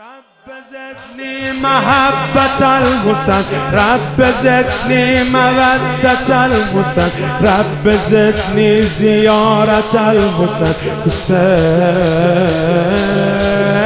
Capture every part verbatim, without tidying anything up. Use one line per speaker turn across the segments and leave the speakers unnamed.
رب زدني محبة الحسن، رب زدني مودة الحسن، رب زدني زيارة الحسن حسين.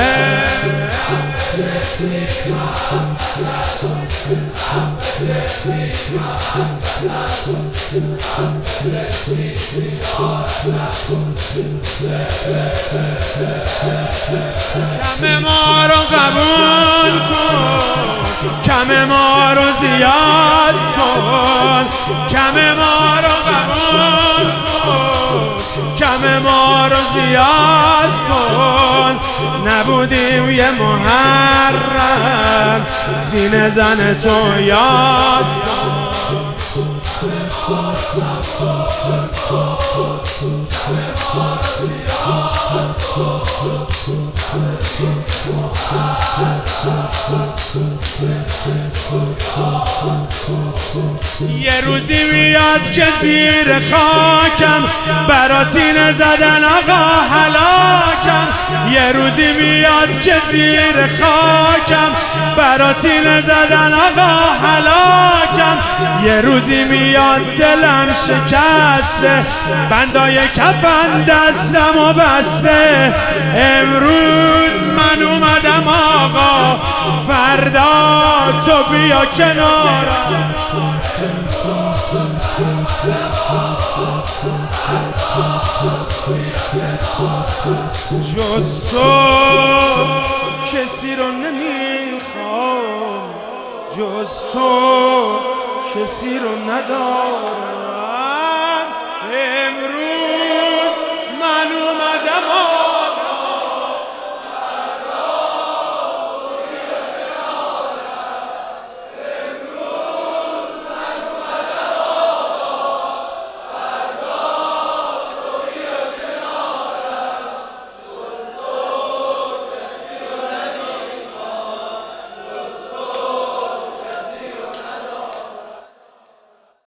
کم ما رو قبول کن، کم ما رو زیاد کن، کم ما رو قبول کن، کم ما رو زیاد کن. نبودیم یه محرم سینه زن تو یاد کن. یه روزی میاد که زیر خاکم برا سینه زدن آقا هلاکم. یه روزی میاد که زیر خاکم برا سینه زدن آقا هلاکم. یه روزی میاد دلم شکسته بندای کفن دستم و بسته. امروز من اومدم آقا فردا تو بیا کنارم. جز تو کسی رو نمیخوام، جز تو کسی رو ندارم. امروز من اومدم